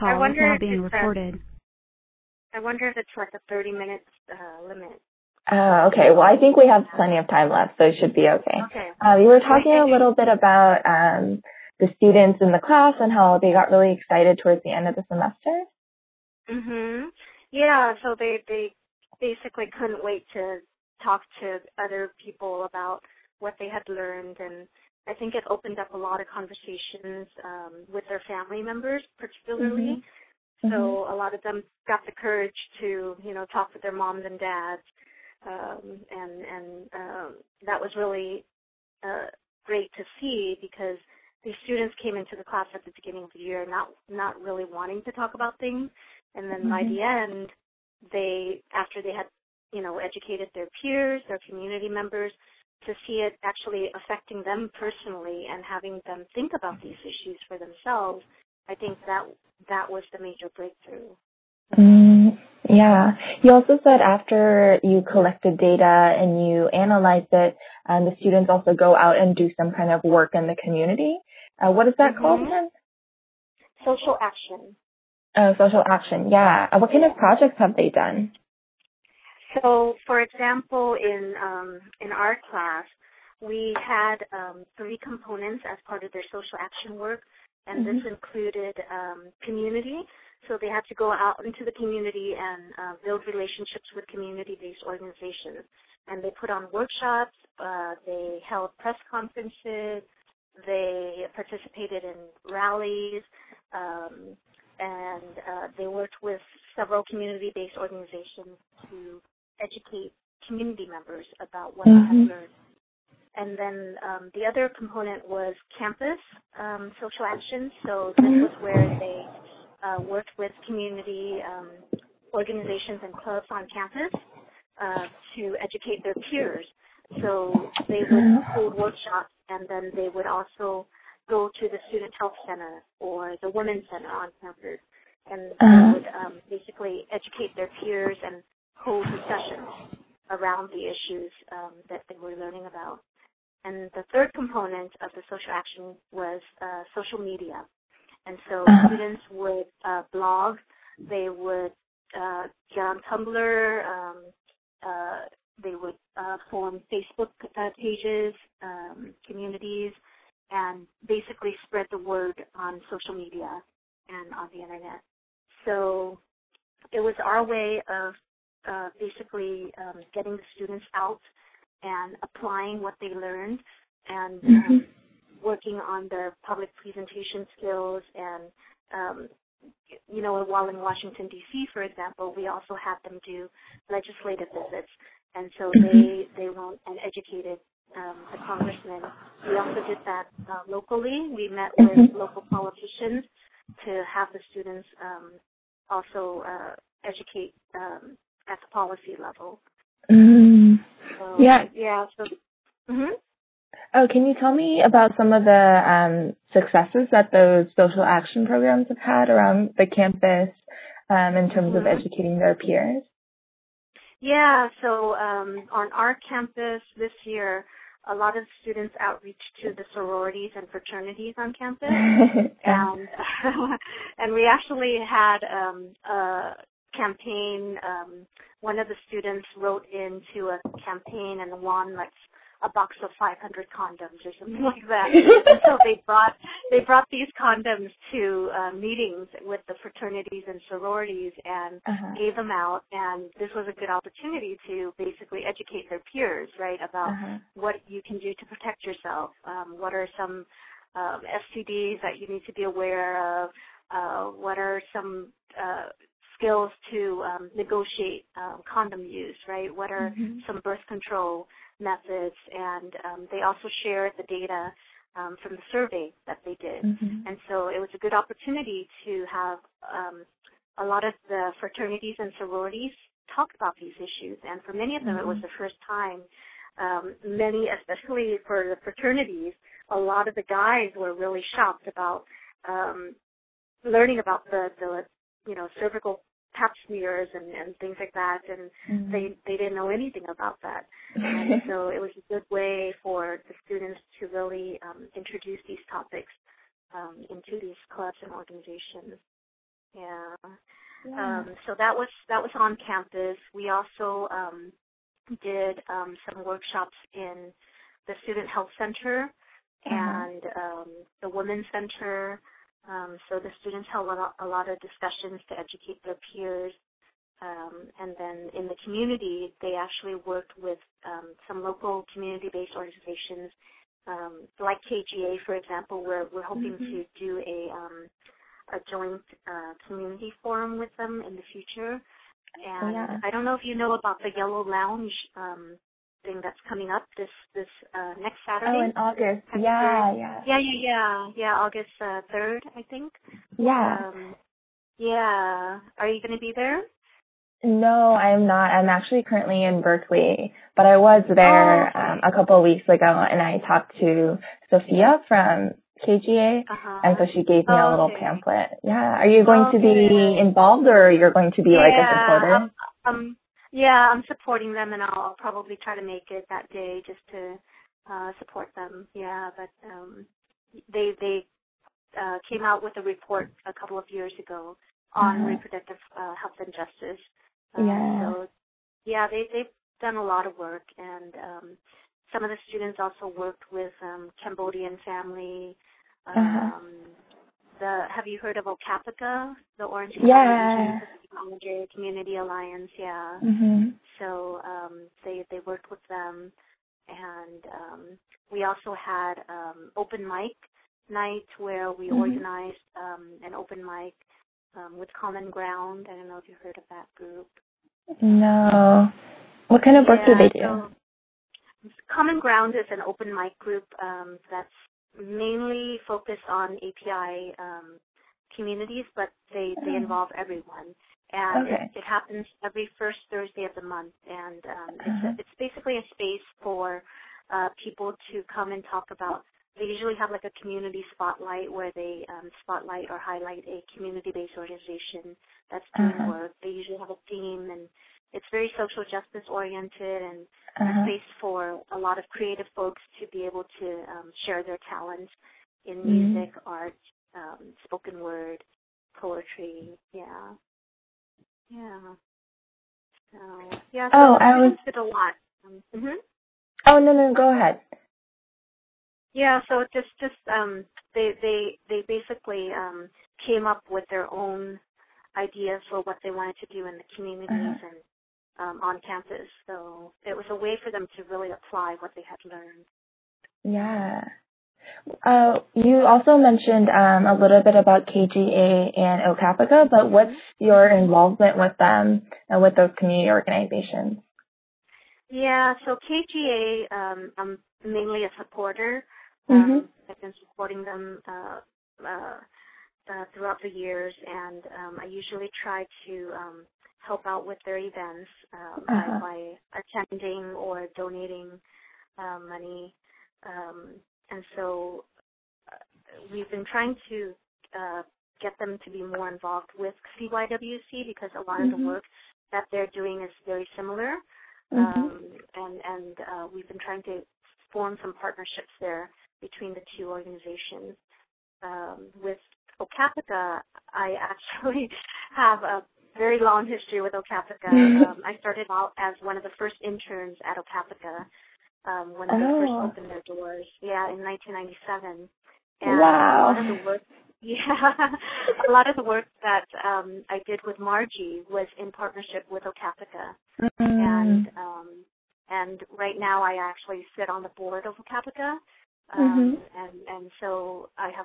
I call is wonder now if being it's recorded. I wonder if it's like a 30 minutes limit. Okay. Well, I think we have plenty of time left, so it should be okay. Okay. We were talking a little bit about the students in the class and how they got really excited towards the end of the semester. Yeah, so they basically couldn't wait to talk to other people about what they had learned, and I think it opened up a lot of conversations with their family members, particularly. So a lot of them got the courage to, talk with their moms and dads, and that was really great to see, because these students came into the class at the beginning of the year not really wanting to talk about things, and then by the end, after they had, educated their peers, their community members, to see it actually affecting them personally and having them think about these issues for themselves, I think that was the major breakthrough. Yeah. You also said after you collected data and you analyzed it, the students also go out and do some kind of work in the community. What is that called again? Social action. Social action, yeah. What kind of projects have they done? So, for example, in our class, we had 3 components as part of their social action work, and this included community. So they had to go out into the community and build relationships with community-based organizations. And they put on workshops, they held press conferences, they participated in rallies, and they worked with several community-based organizations to educate community members about what they had learned. And then the other component was campus social action. So this was where they worked with community organizations and clubs on campus to educate their peers. So they would hold workshops, and then they would also go to the Student Health Center or the Women's Center on campus, and they would basically educate their peers and hold discussions around the issues that they were learning about. And the third component of the social action was social media. And so students would blog, they would get on Tumblr, they would form Facebook pages, communities, and basically spread the word on social media and on the Internet. So it was our way of basically getting the students out and applying what they learned and working on their public presentation skills. And, while in Washington, D.C., for example, we also had them do legislative visits. And so they went and educated the congressmen. We also did that locally. We met with local politicians to have the students also educate at the policy level. So, yeah. So. Oh, can you tell me about some of the successes that those social action programs have had around the campus in terms of educating their peers? Yeah, so on our campus this year, a lot of students outreach to the sororities and fraternities on campus, and we actually had a campaign. One of the students wrote into a campaign and won a box of 500 condoms or something like that. And so they brought these condoms to meetings with the fraternities and sororities and gave them out. And this was a good opportunity to basically educate their peers, right, about what you can do to protect yourself. What are some STDs that you need to be aware of? What are some skills to negotiate condom use, right? What are some birth control methods? And they also shared the data from the survey that they did. And so it was a good opportunity to have a lot of the fraternities and sororities talk about these issues. And for many of them, it was the first time. Many, especially for the fraternities, a lot of the guys were really shocked about learning about the cervical pap smears and things like that, and they didn't know anything about that. And so it was a good way for the students to really introduce these topics into these clubs and organizations. So that was on campus. We also did some workshops in the Student Health Center and the Women's Center. So the students held a lot of discussions to educate their peers. And then in the community, they actually worked with some local community-based organizations, like KGA, for example, where we're hoping to do a joint community forum with them in the future. And I don't know if you know about the Yellow Lounge thing that's coming up this next Saturday. Oh, in August. Yeah. August 3rd, I think. Yeah. Are you going to be there? No, I'm not. I'm actually currently in Berkeley, but I was there a couple of weeks ago, and I talked to Sophia from KGA, and so she gave me a little pamphlet. Yeah. Are you going to be involved, or you're going to be like a supporter? I'm supporting them, and I'll probably try to make it that day just to support them. Yeah, but they came out with a report a couple of years ago on reproductive health and justice. So they've done a lot of work, and some of the students also worked with Cambodian family. Have you heard of Okapica, the Orange County Community Alliance? Yeah. So they worked with them, and we also had open mic night where we organized an open mic with Common Ground. I don't know if you heard of that group. No. What kind of work do they do? So Common Ground is an open mic group that's mainly focused on API communities, but they involve everyone. And it happens every first Thursday of the month. And it's basically a space for people to come and talk about. They usually have like a community spotlight where they spotlight or highlight a community-based organization that's doing work. They usually have a theme, and it's very social justice oriented and a space for a lot of creative folks to be able to share their talents in music, art, spoken word, poetry. So I did a lot. Oh no, go ahead. Yeah, so they basically came up with their own ideas for what they wanted to do in the communities and on campus. So it was a way for them to really apply what they had learned. Yeah. You also mentioned a little bit about KGA and Okapica, but what's your involvement with them and with those community organizations? Yeah, so KGA, I'm mainly a supporter. I've been supporting them throughout the years, and I usually try to help out with their events by attending or donating money. And so we've been trying to get them to be more involved with CYWC because a lot of the work that they're doing is very similar. And we've been trying to form some partnerships there between the two organizations. With Okapica, I actually have a very long history with Okapica. I started out as one of the first interns at Okapica when they first opened their doors, in 1997. And wow. A lot of the work that I did with Margie was in partnership with Okapica. And right now I actually sit on the board of Okapica. And so I have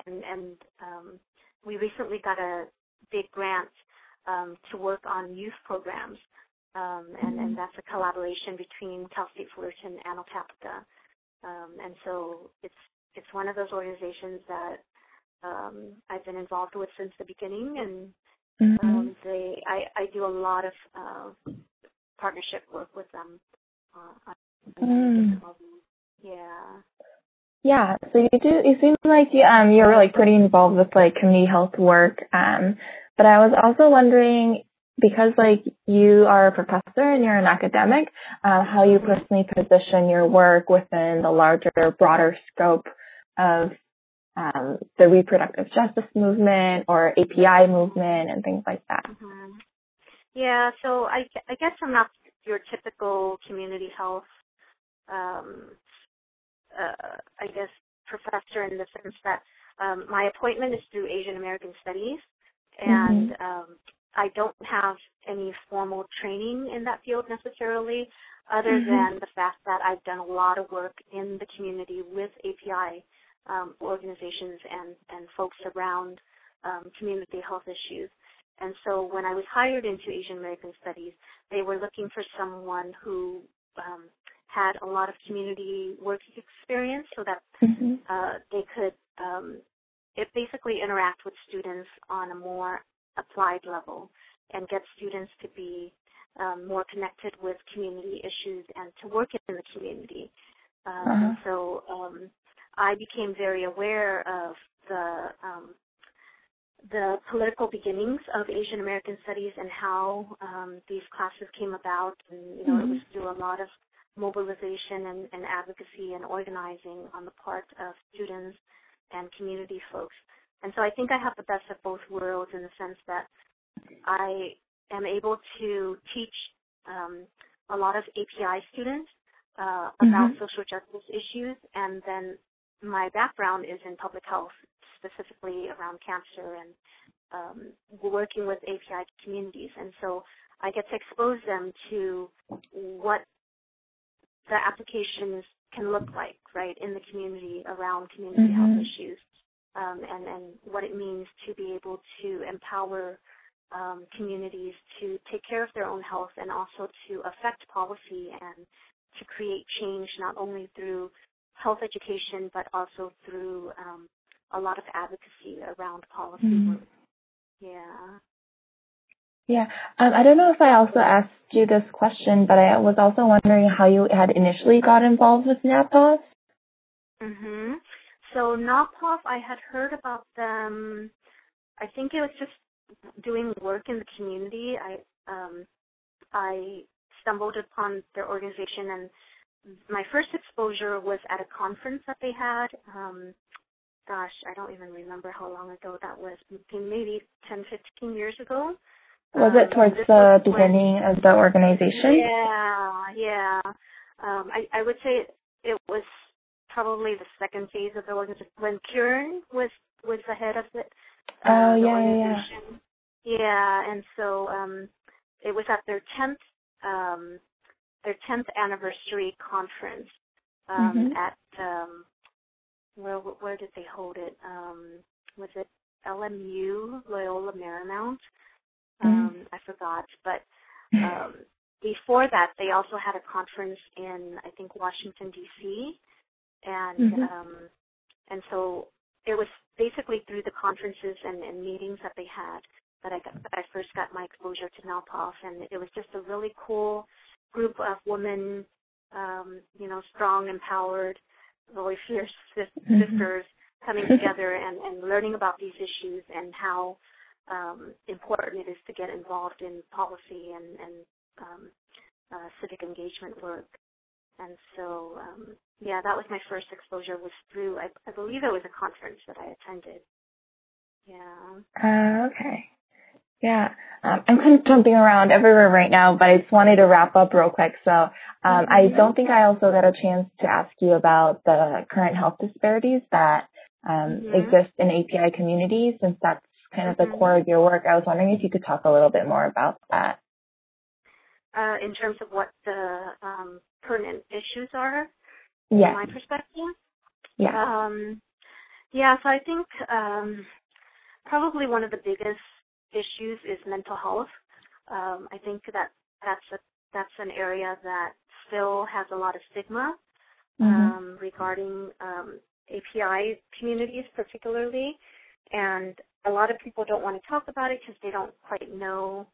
we recently got a big grant to work on youth programs. And that's a collaboration between Cal State Fullerton and Okapica. And so it's one of those organizations that I've been involved with since the beginning, and I do a lot of partnership work with them. Yeah, so you seem like you're really pretty involved with like community health work. But I was also wondering, because like you are a professor and you're an academic, how you personally position your work within the larger, broader scope of the reproductive justice movement or API movement and things like that? Mm-hmm. Yeah, so I guess I'm not your typical community health, I guess, professor in the sense that my appointment is through Asian American Studies, and I don't have any formal training in that field necessarily, other than the fact that I've done a lot of work in the community with API organizations and folks around community health issues. And so when I was hired into Asian American Studies, they were looking for someone who had a lot of community work experience so that they could basically interact with students on a more applied level and get students to be more connected with community issues and to work in the community. And so I became very aware of the political beginnings of Asian American Studies and how these classes came about. And, you know, it was through a lot of mobilization and advocacy and organizing on the part of students and community folks. And so I think I have the best of both worlds in the sense that I am able to teach a lot of API students about social justice issues, and then my background is in public health, specifically around cancer and working with API communities. And so I get to expose them to what the applications can look like, right, in the community around community health issues, and what it means to be able to empower communities to take care of their own health and also to affect policy and to create change not only through health education but also through a lot of advocacy around policy work. Yeah. Yeah. I don't know if I also asked you this question, but I was also wondering how you had initially got involved with NAPAWS. So NAPAWS, I had heard about them, I think it was just doing work in the community. I stumbled upon their organization, and my first exposure was at a conference that they had. Gosh, I don't even remember how long ago that was, maybe 10, 15 years ago. Was it towards the beginning of the organization? Yeah. I would say it was probably the second phase of the organization when Kieran was the head of it. Organization. Yeah, and so it was at their 10th anniversary conference at where did they hold it? Was it LMU, Loyola Marymount? I forgot, but before that, they also had a conference in, I think, Washington, D.C., and so it was basically through the conferences and meetings that they had that I first got my exposure to NAPAWS, and it was just a really cool group of women, strong, empowered, really fierce sisters coming together and learning about these issues and how important it is to get involved in policy and civic engagement work. And so, that was my first exposure, was through, I believe it was a conference that I attended. Yeah. Okay. Yeah. I'm kind of jumping around everywhere right now, but I just wanted to wrap up real quick. So I don't think I also got a chance to ask you about the current health disparities that exist in API communities, since that's kind of the core of your work. I was wondering if you could talk a little bit more about that. In terms of what the pertinent issues are, from my perspective? Yeah. So I think probably one of the biggest issues is mental health. I think that's an area that still has a lot of stigma regarding API communities particularly, and a lot of people don't want to talk about it because they don't quite know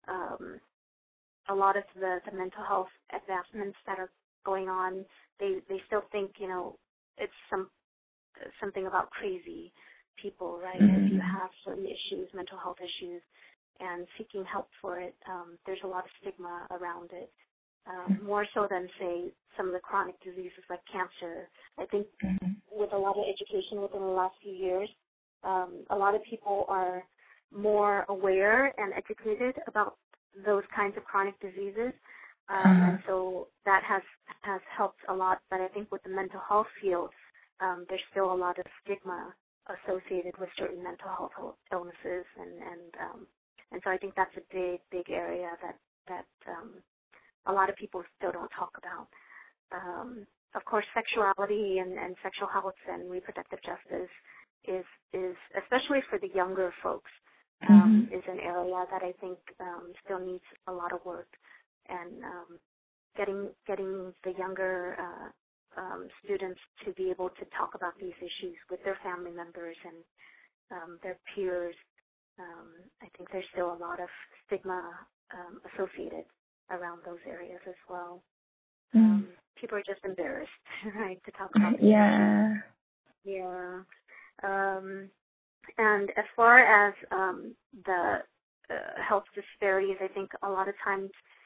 a lot of the mental health advancements that are going on. They still think, it's something about crazy people, right? If you have certain issues, mental health issues, and seeking help for it, there's a lot of stigma around it. more so than, say, some of the chronic diseases like cancer. I think with a lot of education within the last few years, a lot of people are more aware and educated about those kinds of chronic diseases. And so that has helped a lot. But I think with the mental health field, there's still a lot of stigma associated with certain mental health illnesses, and so I think that's a big area that a lot of people still don't talk about. Of course, sexuality and sexual health and reproductive justice is especially for the younger folks, is an area that I think still needs a lot of work, and getting the younger students to be able to talk about these issues with their family members and their peers. I think there's still a lot of stigma associated around those areas as well. People are just embarrassed, right, to talk about these issues. Yeah. And as far as the health disparities, I think a lot of times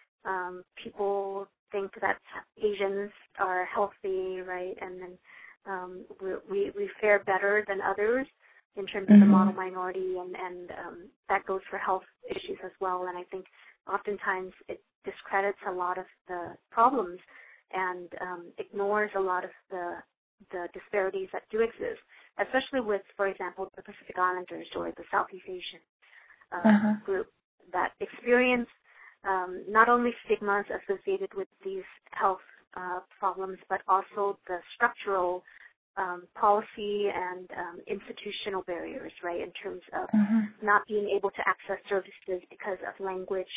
people think that Asians are healthy, right, and then we fare better than others in terms of the model minority, and that goes for health issues as well. And I think oftentimes it discredits a lot of the problems and ignores a lot of the disparities that do exist, especially with, for example, the Pacific Islanders or the Southeast Asian group that experience not only stigmas associated with these health problems, but also the structural policy and institutional barriers, right, in terms of not being able to access services because of language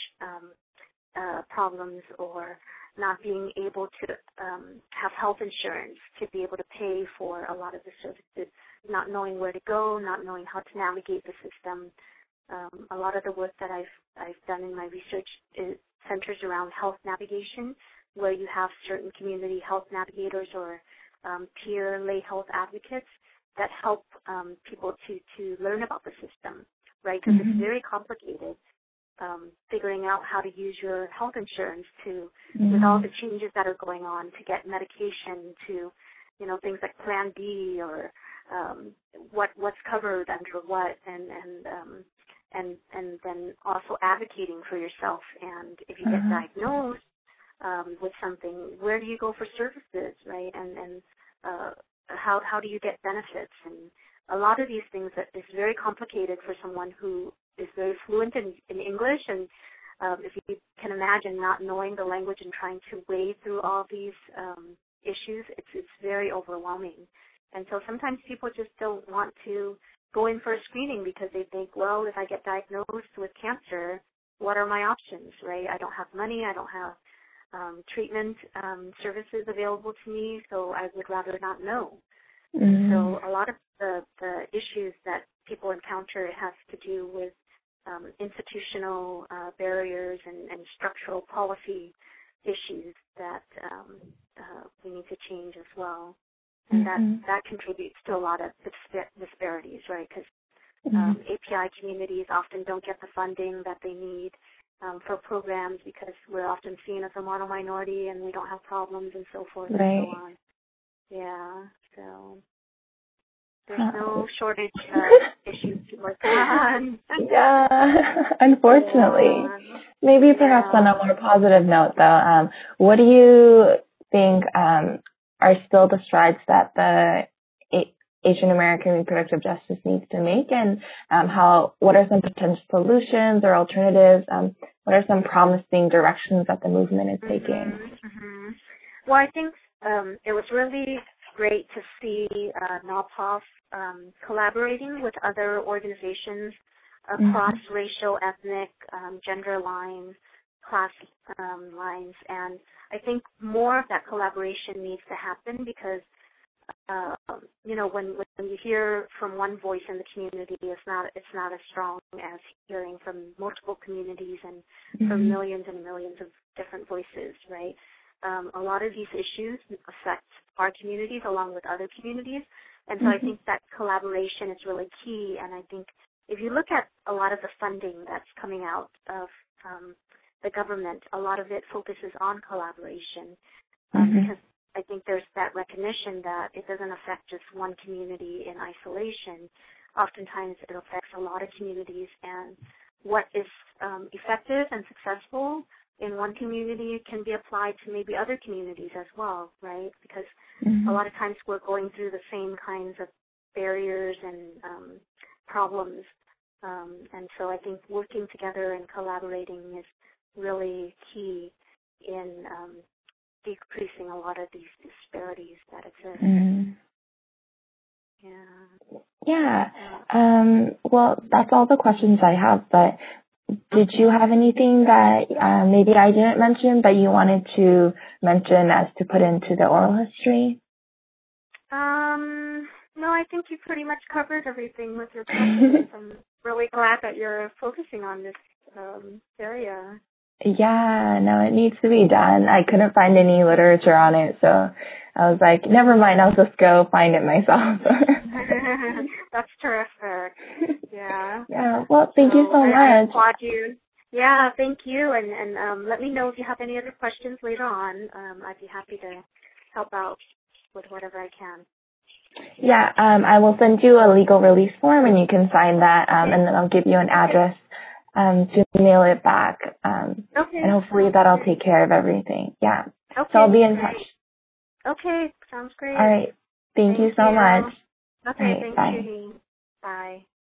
problems, or not being able to have health insurance to be able to pay for a lot of the services, not knowing where to go, not knowing how to navigate the system. A lot of the work that I've done in my research centers around health navigation, where you have certain community health navigators or peer lay health advocates that help people to learn about the system, right? Because it's very complicated. Figuring out how to use your health insurance with all the changes that are going on, to get medication, to, things like Plan B, or what's covered under what, and then also advocating for yourself. And if you get diagnosed with something, where do you go for services, right? And how do you get benefits? And a lot of these things that is very complicated for someone who is very fluent in English, and if you can imagine not knowing the language and trying to wade through all these issues, it's very overwhelming. And so sometimes people just don't want to go in for a screening because they think, well, if I get diagnosed with cancer, what are my options, right? I don't have money, I don't have treatment services available to me, so I would rather not know. So a lot of the issues that people encounter has to do with institutional barriers and structural policy issues that we need to change as well. And that contributes to a lot of disparities, right? Because API communities often don't get the funding that they need for programs, because we're often seen as a model minority and we don't have problems and so forth and so on. Yeah, so there's no shortage of issues to work on. Unfortunately. Maybe perhaps on a more positive note, though, what do you think are still the strides that the Asian American reproductive justice needs to make, and what are some potential solutions or alternatives? What are some promising directions that the movement is taking? Well, I think it was really great to see NALPOF collaborating with other organizations across racial, ethnic, gender lines, class lines, and I think more of that collaboration needs to happen, because when you hear from one voice in the community, it's not as strong as hearing from multiple communities and from millions and millions of different voices, right? A lot of these issues affect our communities along with other communities, and so I think that collaboration is really key. And I think if you look at a lot of the funding that's coming out of the government. A lot of it focuses on collaboration Mm-hmm. because I think there's that recognition that it doesn't affect just one community in isolation. Oftentimes it affects a lot of communities, and what is effective and successful in one community can be applied to maybe other communities as well, right? Because Mm-hmm. a lot of times we're going through the same kinds of barriers and problems. And so I think working together and collaborating is really key in decreasing a lot of these disparities that exist. Mm-hmm. Yeah. Yeah. Well, that's all the questions I have, but did you have anything that maybe I didn't mention but you wanted to mention as to put into the oral history? No, I think you pretty much covered everything with your questions. I'm really glad that you're focusing on this area. Yeah, no, it needs to be done. I couldn't find any literature on it, so I was like, never mind, I'll just go find it myself. That's terrific. Yeah. Yeah, well, thank you so much. I applaud you. Yeah, thank you. And let me know if you have any other questions later on. I'd be happy to help out with whatever I can. Yeah, I will send you a legal release form and you can sign that, and then I'll give you an address to mail it back. Okay. And hopefully that'll take care of everything. Yeah. Okay. So I'll be in touch. Okay, sounds great. All right. Thank you so much. Okay, All right, thanks, bye. Judy. Bye.